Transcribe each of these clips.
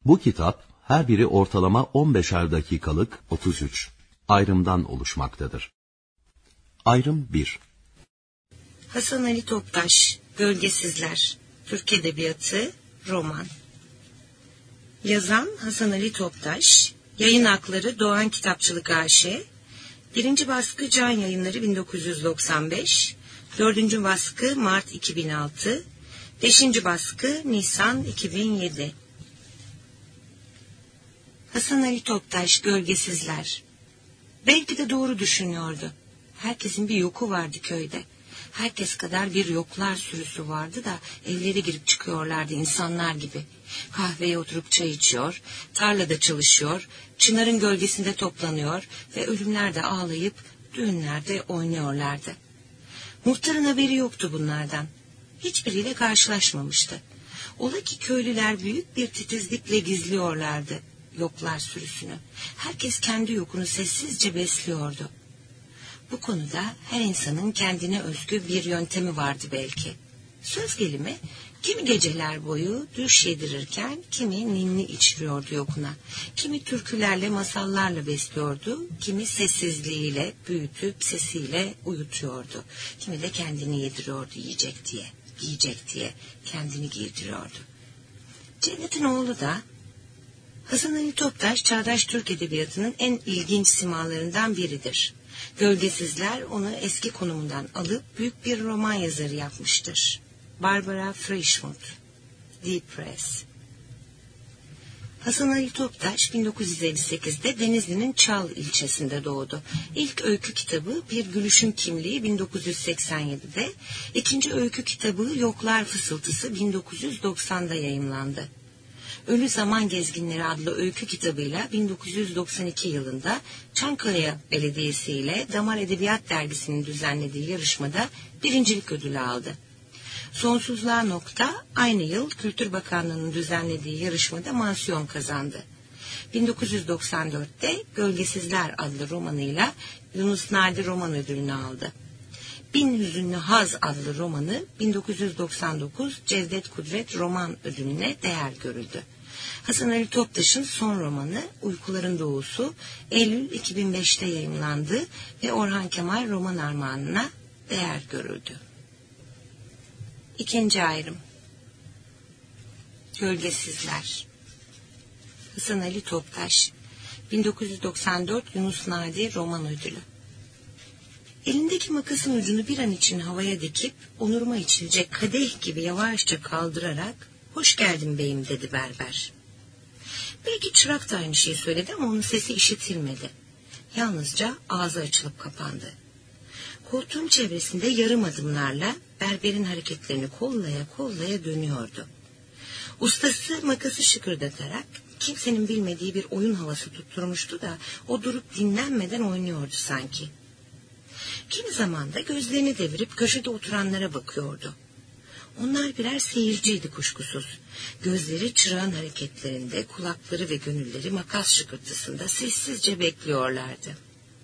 Bu kitap her biri ortalama 15'er dakikalık 33 ayrımdan oluşmaktadır. Ayrım 1. Hasan Ali Toptaş, Gölgesizler, Türk Edebiyatı, roman. Yazan Hasan Ali Toptaş, yayın hakları Doğan Kitapçılık AŞ, 1. baskı Can Yayınları 1995, 4. baskı Mart 2006, 5. baskı Nisan 2007. Hasan Ali Toptaş, Gölgesizler. Belki de doğru düşünüyordu. Herkesin bir yoku vardı köyde. Herkes kadar bir yoklar sürüsü vardı da evlere girip çıkıyorlardı insanlar gibi. Kahveye oturup çay içiyor, tarlada çalışıyor, çınarın gölgesinde toplanıyor ve ölümlerde ağlayıp düğünlerde oynuyorlardı. Muhtarın haberi yoktu bunlardan. Hiçbiriyle karşılaşmamıştı. Ola ki köylüler büyük bir titizlikle gizliyorlardı yoklar sürüsünü. Herkes kendi yokunu sessizce besliyordu. Bu konuda her insanın kendine özgü bir yöntemi vardı belki. Söz gelimi, kimi geceler boyu düş yedirirken kimi ninni içiriyordu yokuna. Kimi türkülerle, masallarla besliyordu, kimi sessizliğiyle, büyütüp sesiyle uyutuyordu. Kimi de kendini yediriyordu yiyecek diye kendini giydiriyordu. Cennet'in oğlu da Hasan Ali Toptaş, çağdaş Türk Edebiyatı'nın en ilginç simalarından biridir. Gölgesizler onu eski konumundan alıp büyük bir roman yazarı yapmıştır. Barbara Frischmuth, Deep Press. Hasan Ali Toptaş 1958'de Denizli'nin Çal ilçesinde doğdu. İlk öykü kitabı Bir Gülüşün Kimliği 1987'de, ikinci öykü kitabı Yoklar Fısıltısı 1990'da yayımlandı. Ölü Zaman Gezginleri adlı öykü kitabıyla 1992 yılında Çankaya Belediyesi ile Damar Edebiyat Dergisi'nin düzenlediği yarışmada birincilik ödülü aldı. Sonsuzluğa Nokta aynı yıl Kültür Bakanlığı'nın düzenlediği yarışmada mansiyon kazandı. 1994'te Gölgesizler adlı romanıyla Yunus Nadi Roman Ödülünü aldı. Bin Hüzünlü Haz adlı romanı 1999 Cevdet Kudret Roman Ödülü'ne değer görüldü. Hasan Ali Toptaş'ın son romanı Uykuların Doğusu Eylül 2005'te yayımlandı ve Orhan Kemal Roman Armağanı'na değer görüldü. İkinci ayrım. Gölgesizler. Hasan Ali Toptaş, 1994 Yunus Nadi Roman Ödülü. Elindeki makasın ucunu bir an için havaya dikip onuruma içilecek kadeh gibi yavaşça kaldırarak "Hoş geldin beyim" dedi berber. Belki çırak da aynı şeyi söyledi ama onun sesi işitilmedi. Yalnızca ağzı açılıp kapandı. Koltuğun çevresinde yarım adımlarla berberin hareketlerini kollaya kollaya dönüyordu. Ustası makası şıkırdatarak kimsenin bilmediği bir oyun havası tutturmuştu da o durup dinlenmeden oynuyordu sanki. Kimi zaman da gözlerini devirip köşede oturanlara bakıyordu. Onlar birer seyirciydi kuşkusuz. Gözleri çırağın hareketlerinde, kulakları ve gönülleri makas şıkırtısında sessizce bekliyorlardı.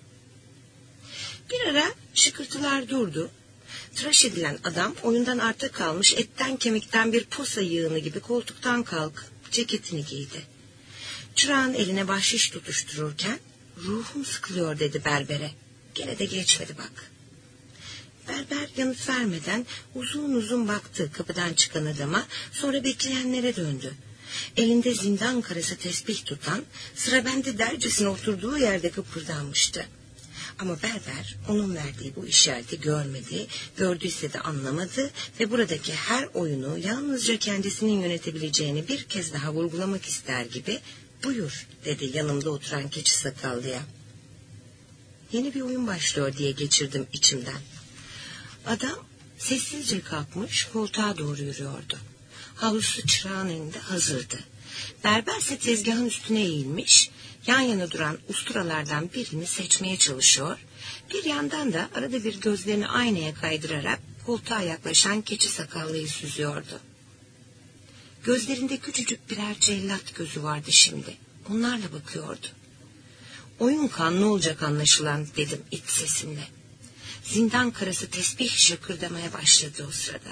Bir ara şıkırtılar durdu. Tıraş edilen adam oyundan arta kalmış etten kemikten bir posa yığını gibi koltuktan kalkıp ceketini giydi. Çırağın eline bahşiş tutuştururken "Ruhum sıkılıyor" dedi berbere. Gene de geçmedi bak. Berber yanıt vermeden uzun uzun baktı kapıdan çıkan adama, sonra bekleyenlere döndü. Elinde zindan karası tesbih tutan, sıra bende dercesine oturduğu yerde kıpırdanmıştı. Ama berber onun verdiği bu işareti görmedi, gördüyse de anlamadı ve buradaki her oyunu yalnızca kendisinin yönetebileceğini bir kez daha vurgulamak ister gibi "Buyur" dedi yanımda oturan keçi sakallıya. Yeni bir oyun başlıyor diye geçirdim içimden. Adam sessizce kalkmış koltuğa doğru yürüyordu. Havlusu çırağın önünde hazırdı. Berberse tezgahın üstüne eğilmiş, yan yana duran usturalardan birini seçmeye çalışıyor, bir yandan da arada bir gözlerini aynaya kaydırarak koltuğa yaklaşan keçi sakallıyı süzüyordu. Gözlerinde küçücük birer cellat gözü vardı şimdi. Onlarla bakıyordu. "Oyun kanlı olacak anlaşılan" dedim iç sesimle. Zindan karası tesbih şakırdamaya başladı o sırada.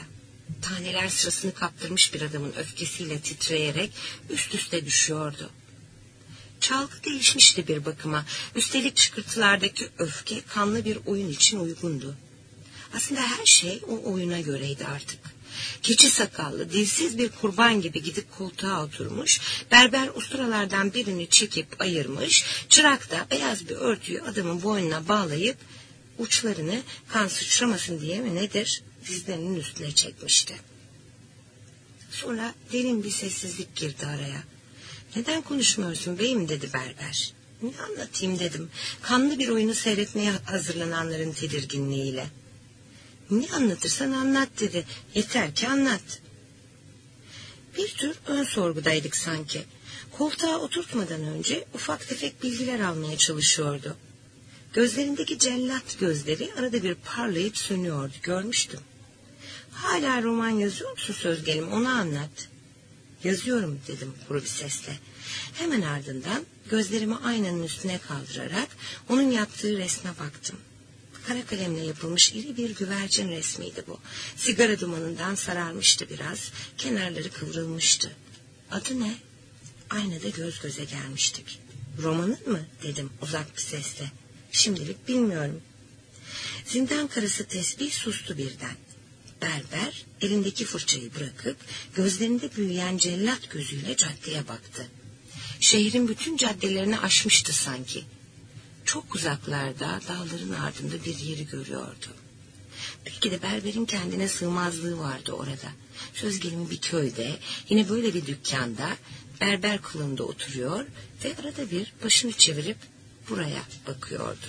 Taneler sırasını kaptırmış bir adamın öfkesiyle titreyerek üst üste düşüyordu. Çalgı değişmişti bir bakıma. Üstelik çıkırtılardaki öfke kanlı bir oyun için uygundu. Aslında her şey o oyuna göreydi artık. Keçi sakallı, dilsiz bir kurban gibi gidip koltuğa oturmuş, berber usturalardan birini çekip ayırmış, çırak da beyaz bir örtüyü adamın boynuna bağlayıp uçlarını kan sıçramasın diye mi nedir dizlerinin üstüne çekmişti. Sonra derin bir sessizlik girdi araya. "Neden konuşmuyorsun beyim?" dedi berber. "Ne anlatayım?" dedim. Kanlı bir oyunu seyretmeye hazırlananların tedirginliğiyle. "Ne anlatırsan anlat" dedi. "Yeter ki anlat." Bir tür ön sorgudaydık sanki. Koltuğa oturtmadan önce ufak tefek bilgiler almaya çalışıyordu. Gözlerindeki cellat gözleri arada bir parlayıp sönüyordu, görmüştüm. "Hala roman yazıyor musun Sözgelim, onu anlat." "Yazıyorum" dedim kuru bir sesle. Hemen ardından gözlerimi aynanın üstüne kaldırarak onun yaptığı resme baktım. Kara kalemle yapılmış iri bir güvercin resmiydi bu. Sigara dumanından sararmıştı biraz, kenarları kıvrılmıştı. "Adı ne?" Aynada göz göze gelmiştik. "Romanın mı?" dedim uzak bir sesle. "Şimdilik bilmiyorum." Zindan karısı tesbih sustu birden. Berber elindeki fırçayı bırakıp gözlerinde büyüyen cellat gözüyle caddeye baktı. Şehrin bütün caddelerini aşmıştı sanki. Çok uzaklarda dağların ardında bir yeri görüyordu. Belki de berberin kendine sığmazlığı vardı orada. Sözgelim bir köyde, yine böyle bir dükkanda berber kılığında oturuyor ve arada bir başını çevirip buraya bakıyordu.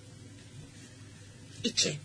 2.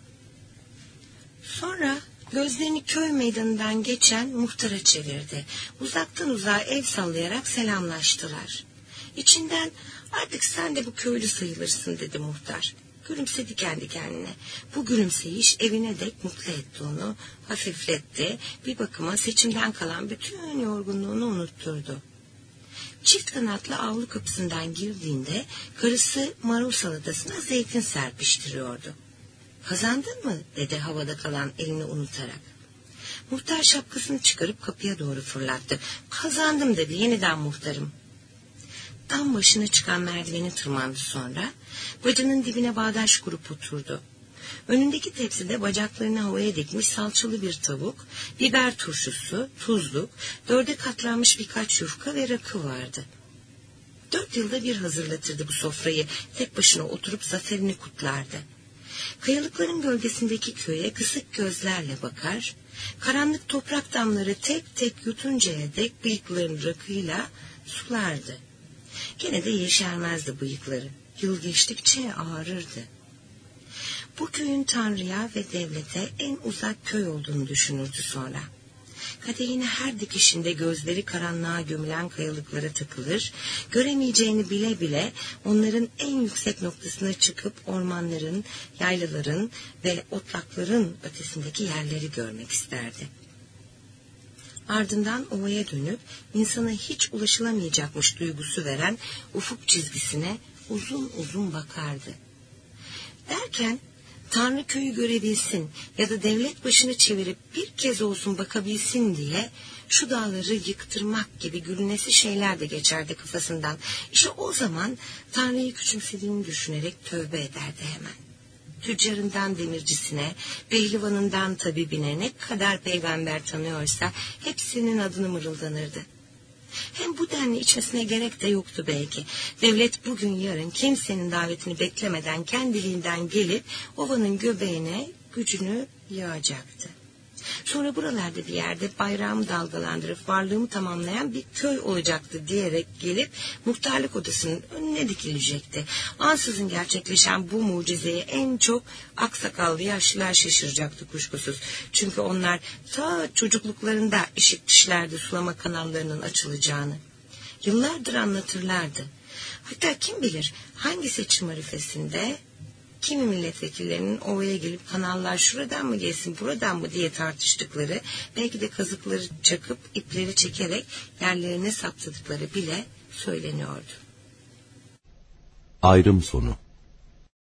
Sonra gözlerini köy meydanından geçen muhtara çevirdi. Uzaktan uzağa el sallayarak selamlaştılar. İçinden "Artık sen de bu köylü sayılırsın" dedi muhtar. Gülümsedi kendi kendine. Bu gülümseyiş evine dek mutlu etti onu, hafifletti, bir bakıma seçimden kalan bütün yorgunluğunu unutturdu. Çift kanatlı avlu kapısından girdiğinde karısı marul salatasına zeytin serpiştiriyordu. "Kazandın mı?" dedi havada kalan elini unutarak. Muhtar şapkasını çıkarıp kapıya doğru fırlattı. "Kazandım" dedi yeniden muhtarım. Dam başına çıkan merdiveni tırmandı sonra. Bacının dibine bağdaş kurup oturdu. Önündeki tepside bacaklarını havaya dikmiş salçalı bir tavuk, biber turşusu, tuzluk, 4'e katlanmış birkaç yufka ve rakı vardı. 4 yılda bir hazırlatırdı bu sofrayı, tek başına oturup zaferini kutlardı. Kayalıkların gölgesindeki köye kısık gözlerle bakar, karanlık toprak damları tek tek yutuncaya dek bıyıklarını rakıyla sulardı. Gene de yeşermezdi bıyıkları, yıl geçtikçe ağarırdı. Bu köyün Tanrı'ya ve devlete en uzak köy olduğunu düşünürdü sonra. Kadehini her dikişinde gözleri karanlığa gömülen kayalıklara takılır, göremeyeceğini bile bile onların en yüksek noktasına çıkıp ormanların, yaylaların ve otlakların ötesindeki yerleri görmek isterdi. Ardından ovaya dönüp insana hiç ulaşılamayacakmış duygusu veren ufuk çizgisine uzun uzun bakardı. Derken Tanrı köyü görebilsin ya da devlet başını çevirip bir kez olsun bakabilsin diye şu dağları yıktırmak gibi gülünesi şeyler de geçerdi kafasından. İşte o zaman Tanrı'yı küçümsediğini düşünerek tövbe ederdi hemen. Tüccarından demircisine, pehlivanından tabibine ne kadar peygamber tanıyorsa hepsinin adını mırıldanırdı. Hem bu denli içmesine gerek de yoktu belki. Devlet bugün yarın kimsenin davetini beklemeden kendiliğinden gelip ovanın göbeğine gücünü yağacaktı. Sonra buralarda bir yerde bayrağımı dalgalandırıp varlığımı tamamlayan bir köy olacaktı diyerek gelip muhtarlık odasının önüne dikilecekti. Ansızın gerçekleşen bu mucizeye en çok aksakallı yaşlılar şaşıracaktı kuşkusuz. Çünkü onlar ta çocukluklarında işitmişlerdi sulama kanallarının açılacağını. Yıllardır anlatırlardı. Hatta kim bilir hangi seçim arifesinde kimi milletvekillerinin ovaya gelip kanallar şuradan mı gelsin buradan mı diye tartıştıkları, belki de kazıkları çakıp ipleri çekerek yerlerine saptadıkları bile söyleniyordu. Ayrım sonu.